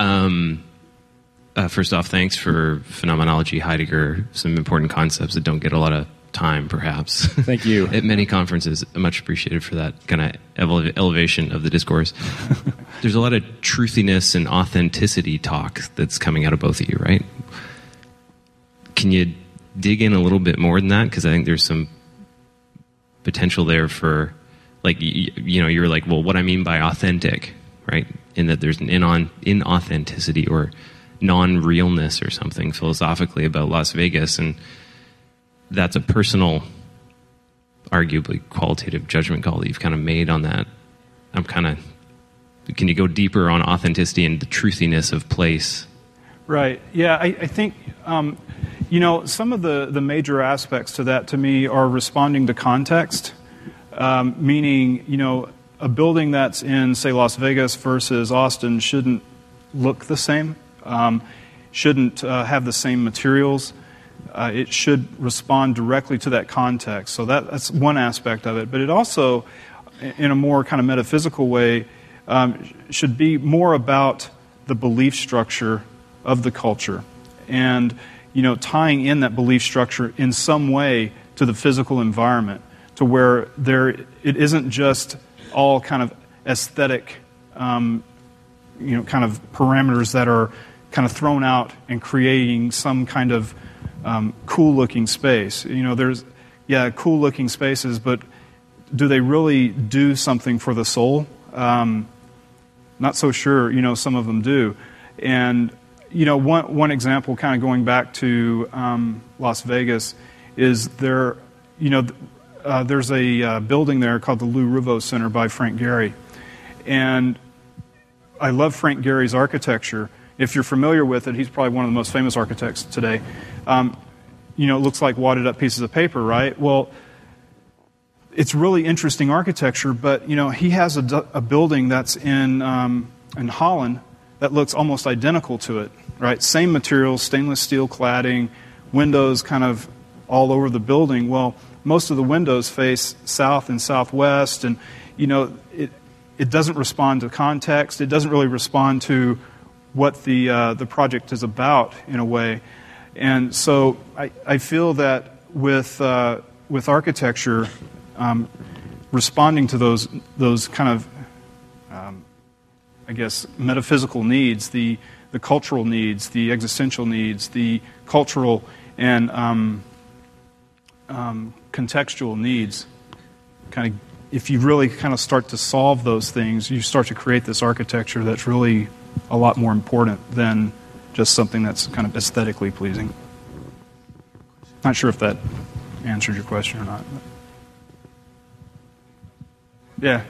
First off, thanks for Phenomenology Heidegger, some important concepts that don't get a lot of time, perhaps. Thank you. At many conferences. Much appreciated for that kind of elevation of the discourse. There's a lot of truthiness and authenticity talk that's coming out of both of you, right? Can you dig in a little bit more than that? Because I think there's some potential there for, like, you're like, well, what I mean by authentic, right? In that there's an inauthenticity or non-realness or something philosophically about Las Vegas, and that's a personal, arguably qualitative judgment call that you've kind of made on that. Can you go deeper on authenticity and the truthiness of place? Right. Yeah, I think, some of the major aspects to that, to me, are responding to context, meaning, a building that's in, say, Las Vegas versus Austin shouldn't look the same, shouldn't have the same materials. It should respond directly to that context. So that's one aspect of it. But it also, in a more kind of metaphysical way, should be more about the belief structure of the culture. And, tying in that belief structure in some way to the physical environment, to where it isn't just all kind of aesthetic, kind of parameters that are kind of thrown out and creating some kind of cool-looking space. There's, cool-looking spaces, but do they really do something for the soul? Not so sure, some of them do. And, one example kind of going back to Las Vegas is there, there's a building there called the Lou Ruvo Center by Frank Gehry. And I love Frank Gehry's architecture. If you're familiar with it, he's probably one of the most famous architects today. It looks like wadded up pieces of paper, right? Well, it's really interesting architecture, but, he has a building that's in Holland that looks almost identical to it, right? Same materials, stainless steel cladding, windows kind of all over the building. Well, most of the windows face south and southwest, and, it doesn't respond to context. It doesn't really respond to what the project is about, in a way. And so I feel that with architecture, responding to those kind of metaphysical needs, the cultural needs, the existential needs, the cultural and contextual needs. If you really kind of start to solve those things, you start to create this architecture that's really a lot more important than just something that's kind of aesthetically pleasing. Not sure if that answered your question or not. Yeah.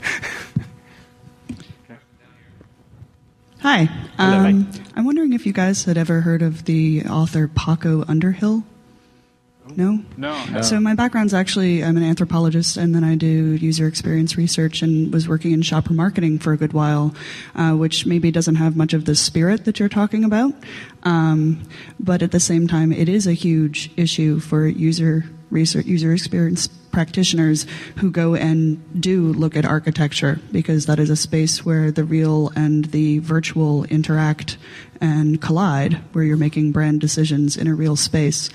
Hi. I'm wondering if you guys had ever heard of the author Paco Underhill. No? No. So my background's actually, I'm an anthropologist, and then I do user experience research and was working in shopper marketing for a good while, which maybe doesn't have much of the spirit that you're talking about. But at the same time, it is a huge issue for user experience practitioners who go and do look at architecture, because that is a space where the real and the virtual interact and collide, where you're making brand decisions in a real space.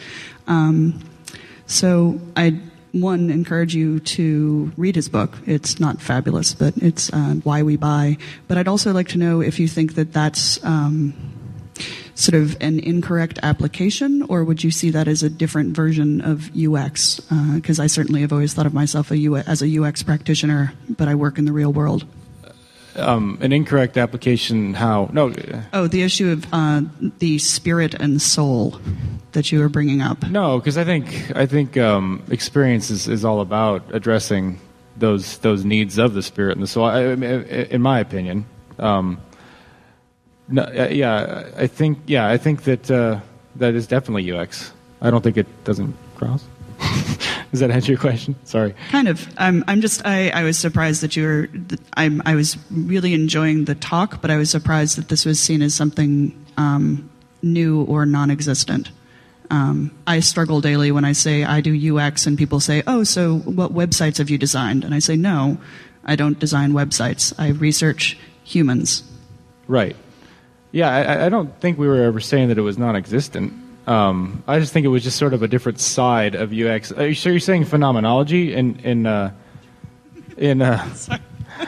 So I'd, encourage you to read his book. It's not fabulous, but it's Why We Buy. But I'd also like to know if you think that that's sort of an incorrect application, or would you see that as a different version of UX? Because I certainly have always thought of myself as a UX practitioner, but I work in the real world. An incorrect application, how? No. Oh, the issue of the spirit and soul that you were bringing up. No, because I think experience is all about addressing those needs of the spirit and the soul. In my opinion, I think that that is definitely UX. I don't think it doesn't cross. Does that answer your question? Sorry. Kind of. I was surprised that I was really enjoying the talk, but I was surprised that this was seen as something new or non-existent. I struggle daily when I say I do UX and people say, oh, so what websites have you designed? And I say, no, I don't design websites. I research humans. Right. Yeah, I don't think we were ever saying that it was non-existent. I just think it was just sort of a different side of UX. So you're saying phenomenology Sorry.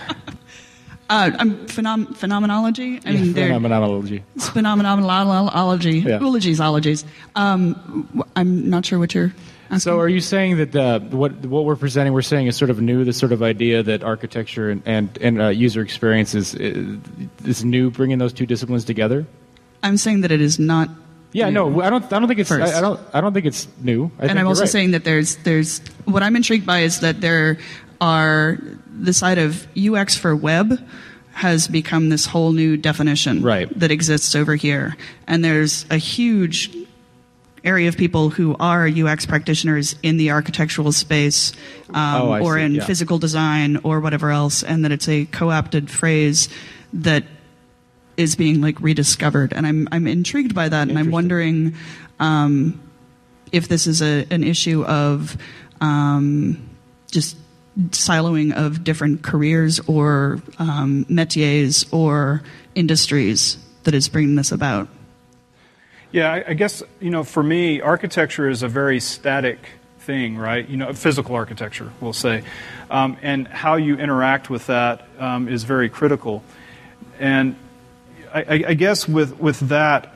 Phenomenology. Phenomenology. It's phenomenology. Yeah. Ologies. I'm not sure what you're asking. So are you saying that what we're presenting, we're saying is sort of new, this sort of idea that architecture and user experience is new, bringing those two disciplines together? I'm saying that it is not. Yeah, new. no, I don't think it's. First. I don't think it's new. And I'm also saying that there's what I'm intrigued by is that there are the side of UX for web has become this whole new definition that exists over here, and there's a huge area of people who are UX practitioners in the architectural space or in physical design or whatever else, and that it's a co-opted phrase that is being rediscovered, and I'm intrigued by that, and I'm wondering if this is an issue of just siloing of different careers or métiers or industries that is bringing this about. Yeah, I guess, for me, architecture is a very static thing, right? Physical architecture, we'll say. And how you interact with that is very critical. And I guess with that,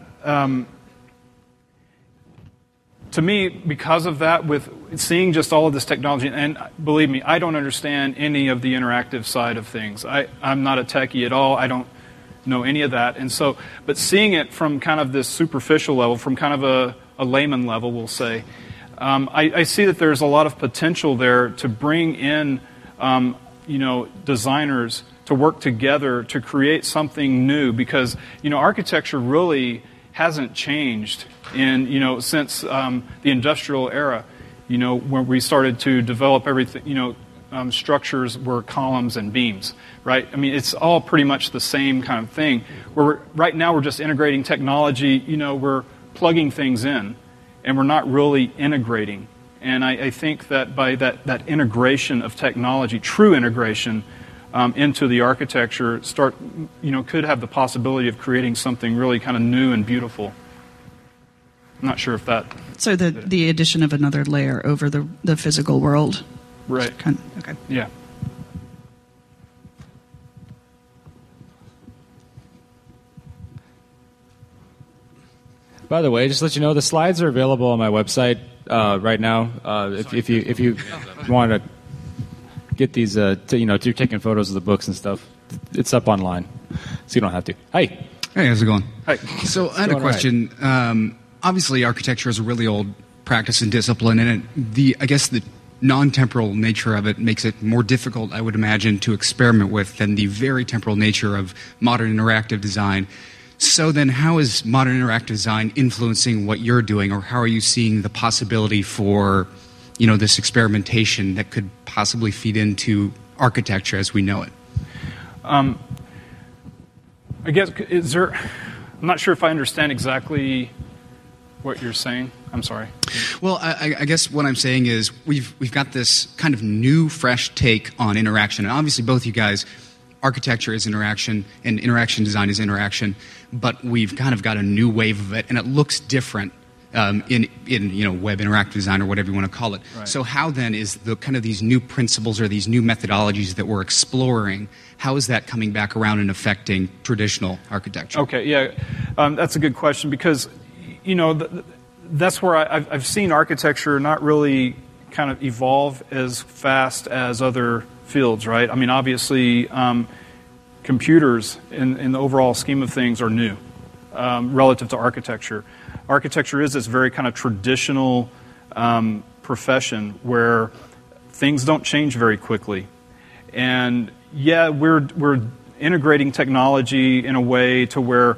to me, because of that, with seeing just all of this technology, and believe me, I don't understand any of the interactive side of things. I'm not a techie at all. I don't know any of that. And so, but seeing it from kind of this superficial level, from kind of a layman level, we'll say, I see that there's a lot of potential there to bring in, designers to work together to create something new, because, architecture really hasn't changed since the industrial era, when we started to develop everything, structures were columns and beams, right? I mean, it's all pretty much the same kind of thing. Right now we're just integrating technology, we're plugging things in, and we're not really integrating. And I think that by that integration of technology, true integration into the architecture, could have the possibility of creating something really kind of new and beautiful. I'm not sure if that... So the addition of another layer over the physical world. Right. Okay. Yeah. By the way, just to let you know, the slides are available on my website right now. If you want to get these, you're taking photos of the books and stuff, it's up online, so you don't have to. Hi. Hey, how's it going? Hi. So I had a question. Right. Obviously, architecture is a really old practice and discipline, and I guess the non-temporal nature of it makes it more difficult, I would imagine, to experiment with than the very temporal nature of modern interactive design. So then how is modern interactive design influencing what you're doing, or how are you seeing the possibility for, this experimentation that could possibly feed into architecture as we know it? I guess, I'm not sure if I understand exactly what you're saying. I'm sorry. Well, I guess what I'm saying is we've got this kind of new, fresh take on interaction. And obviously both you guys, architecture is interaction and interaction design is interaction, but we've kind of got a new wave of it, and it looks different in web interactive design or whatever you want to call it. Right. So how then is the kind of these new principles or these new methodologies that we're exploring, how is that coming back around and affecting traditional architecture? Okay, yeah, that's a good question, because that's where I've seen architecture not really kind of evolve as fast as other fields, right? I mean, obviously, computers in the overall scheme of things are new relative to architecture. Architecture is this very kind of traditional profession where things don't change very quickly. And yeah, we're integrating technology in a way to where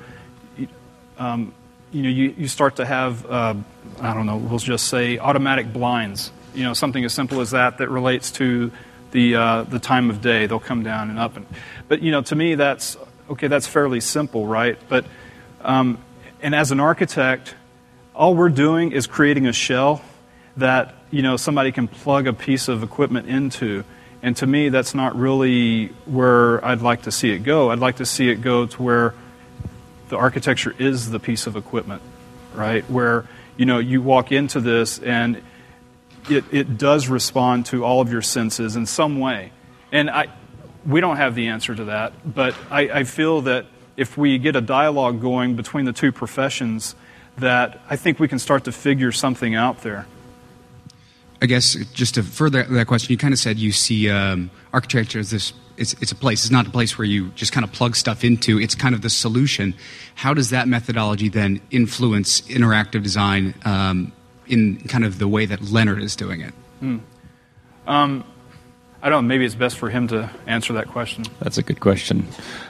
you start to have, we'll just say automatic blinds. Something as simple as that relates to the time of day. They'll come down and up. But to me, that's fairly simple, right? But and as an architect, all we're doing is creating a shell that somebody can plug a piece of equipment into. And to me, that's not really where I'd like to see it go. I'd like to see it go to where the architecture is the piece of equipment, right? Where, you walk into this and it does respond to all of your senses in some way. And we don't have the answer to that, but I feel that if we get a dialogue going between the two professions, that I think we can start to figure something out there. I guess just to further that question, you kind of said you see architecture as this. It's a place. It's not a place where you just kind of plug stuff into. It's kind of the solution. How does that methodology then influence interactive design in kind of the way that Leonard is doing it? I don't know. Maybe it's best for him to answer that question. That's a good question.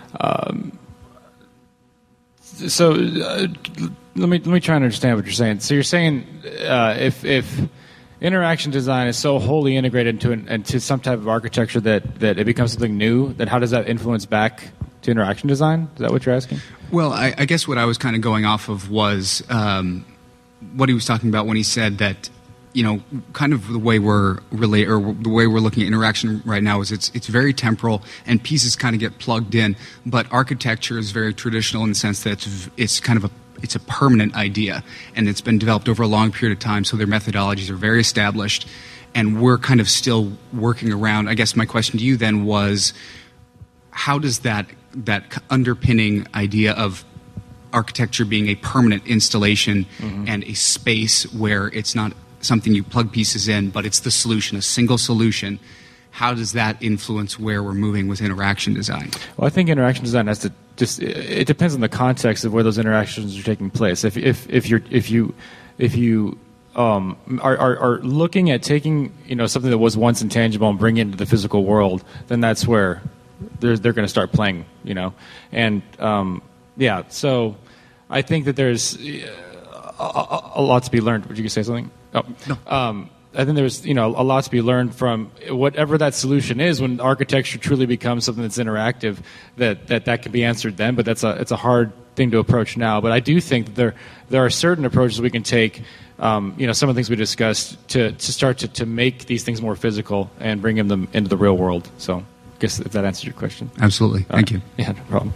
Let me try and understand what you're saying. So you're saying if interaction design is so wholly integrated into some type of architecture that it becomes something new, then how does that influence back to interaction design? Is that what you're asking? Well, I guess what I was kind of going off of was what he was talking about when he said that, kind of the way the way we're looking at interaction right now is it's very temporal and pieces kind of get plugged in, but architecture is very traditional in the sense that it's kind of it's a permanent idea, and it's been developed over a long period of time, so their methodologies are very established, and we're kind of still working around. I guess my question to you then was, how does that underpinning idea of architecture being a permanent installation and a space where it's not something you plug pieces in, but it's the solution, a single solution, how does that influence where we're moving with interaction design? Well, I think interaction design has to it depends on the context of where those interactions are taking place. If you are looking at taking something that was once intangible and bringing it into the physical world, then that's where they're going to start playing. And so I think that there's a lot to be learned. Would you say something? Oh no. I think there's a lot to be learned from whatever that solution is when architecture truly becomes something that's interactive. That can be answered then, but it's a hard thing to approach now. But I do think that there are certain approaches we can take. Some of the things we discussed to start to make these things more physical and bring them into the real world. So I guess if that answers your question. Absolutely. Thank you. Yeah, no problem.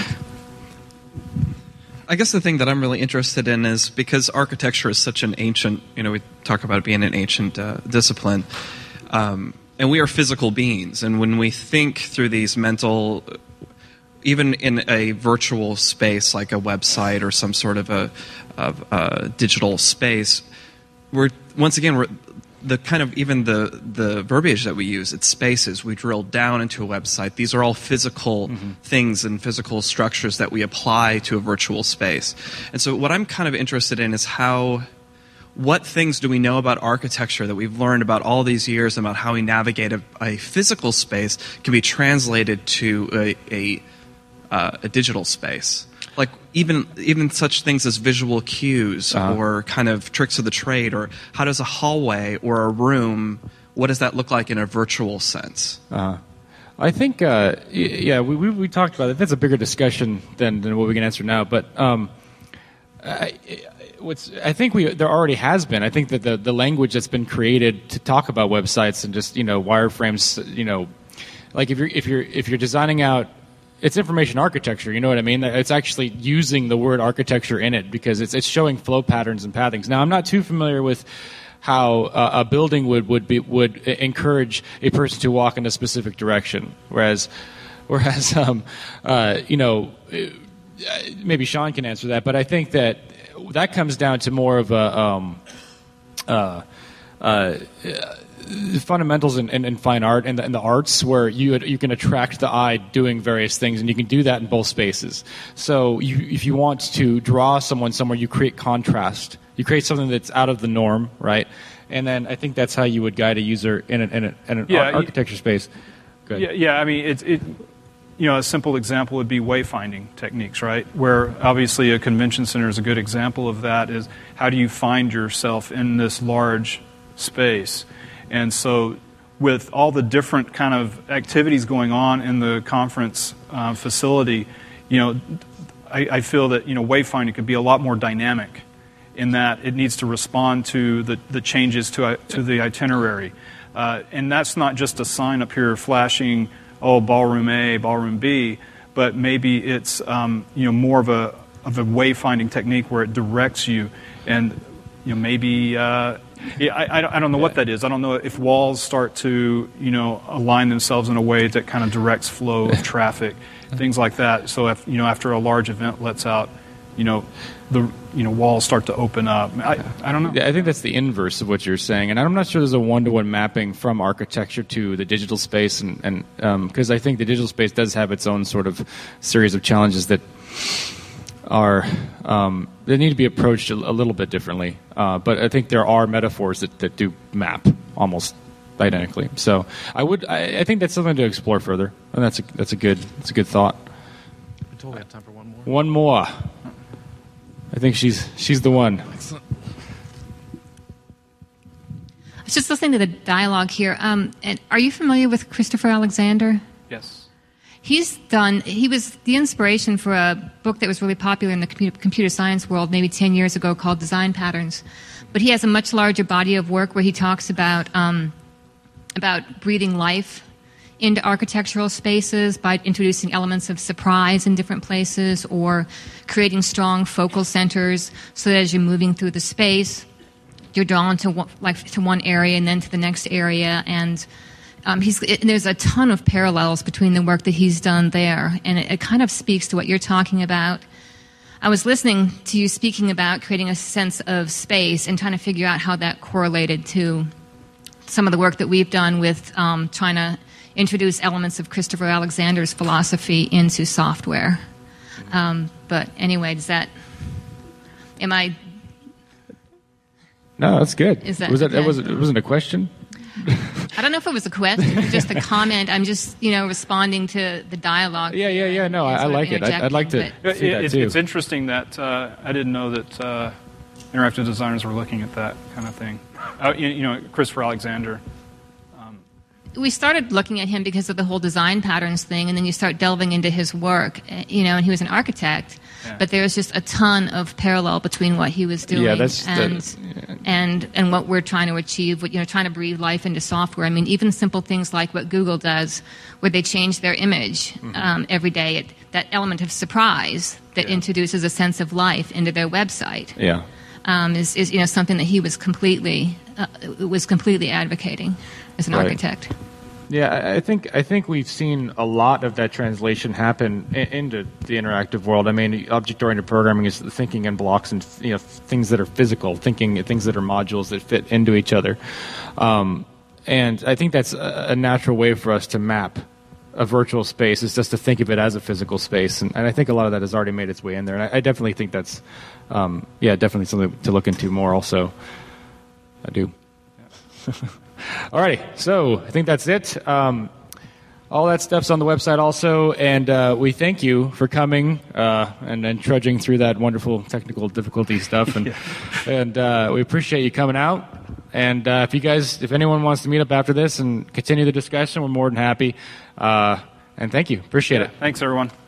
I guess the thing that I'm really interested in is because architecture is such an ancient, we talk about it being an ancient discipline, and we are physical beings. And when we think through these mental, even in a virtual space like a website or some sort of a digital space, we're the kind of even the verbiage that we use, it's spaces. We drill down into a website. These are all physical things and physical structures that we apply to a virtual space. And so what I'm kind of interested in is what things do we know about architecture that we've learned about all these years about how we navigate a physical space can be translated to a digital space. Like even such things as visual cues or kind of tricks of the trade, or how does a hallway or a room, what does that look like in a virtual sense? I think, we talked about it. That's a bigger discussion than what we can answer now. But I think there already has been. I think that the language that's been created to talk about websites and just wireframes, like if you're designing out. It's information architecture, you know what I mean? It's actually using the word architecture in it because it's showing flow patterns and pathings. Now, I'm not too familiar with how a building would encourage a person to walk in a specific direction, whereas maybe Sean can answer that. But I think that comes down to more of a fundamentals in fine art and the arts, where you can attract the eye doing various things, and you can do that in both spaces. So if you want to draw someone somewhere, you create contrast. You create something that's out of the norm, right? And then I think that's how you would guide a user in an architecture space. Good. Yeah. I mean, a simple example would be wayfinding techniques, right? Where obviously a convention center is a good example of that. Is how do you find yourself in this large space? And so with all the different kind of activities going on in the conference facility, I feel that, wayfinding could be a lot more dynamic in that it needs to respond to the changes to the itinerary. And that's not just a sign up here flashing, ballroom A, ballroom B, but maybe it's, more of a wayfinding technique where it directs you and, maybe... I don't know what that is. I don't know if walls start to, align themselves in a way that kind of directs flow of traffic, things like that. So if, after a large event lets out, the walls start to open up. I don't know. Yeah, I think that's the inverse of what you're saying, and I'm not sure there's a one-to-one mapping from architecture to the digital space, and because I think the digital space does have its own sort of series of challenges that are they need to be approached a little bit differently. But I think there are metaphors that do map almost identically. So I think that's something to explore further, and that's a good thought. I totally have time for one more. One more. I think she's the one. Excellent. I was just listening to the dialogue here. And are you familiar with Christopher Alexander? Yes. He was the inspiration for a book that was really popular in the computer science world maybe 10 years ago called Design Patterns. But he has a much larger body of work where he talks about breathing life into architectural spaces by introducing elements of surprise in different places or creating strong focal centers so that as you're moving through the space, you're drawn to one area and then to the next area. And there's a ton of parallels between the work that he's done there, and it kind of speaks to what you're talking about. I was listening to you speaking about creating a sense of space and trying to figure out how that correlated to some of the work that we've done with trying to introduce elements of Christopher Alexander's philosophy into software. But anyway, am I... No, that's good. Is that was okay? It wasn't a question? I don't know if it was a question or just a comment. I'm just, responding to the dialogue. Yeah. No, I like it. I'd like to see that too. It's interesting that I didn't know that interactive designers were looking at that kind of thing. Christopher Alexander. We started looking at him because of the whole design patterns thing, and then you start delving into his work, and he was an architect, but there was just a ton of parallel between what he was doing and what we're trying to achieve, trying to breathe life into software. I mean, even simple things like what Google does, where they change their image every day, that element of surprise that introduces a sense of life into their website. Yeah. Is something that he was completely advocating as an architect. Yeah, I think we've seen a lot of that translation happen into the interactive world. I mean, object-oriented programming is thinking in blocks and things that are physical, thinking things that are modules that fit into each other, and I think that's a natural way for us to map a virtual space, is just to think of it as a physical space, and I think a lot of that has already made its way in there, and I definitely think that's definitely something to look into more. Also, I do. Yeah. Alrighty, so I think that's it. All that stuff's on the website also, and we thank you for coming and trudging through that wonderful technical difficulty stuff, and we appreciate you coming out. And if anyone wants to meet up after this and continue the discussion, we're more than happy. And thank you, appreciate it. Thanks, everyone.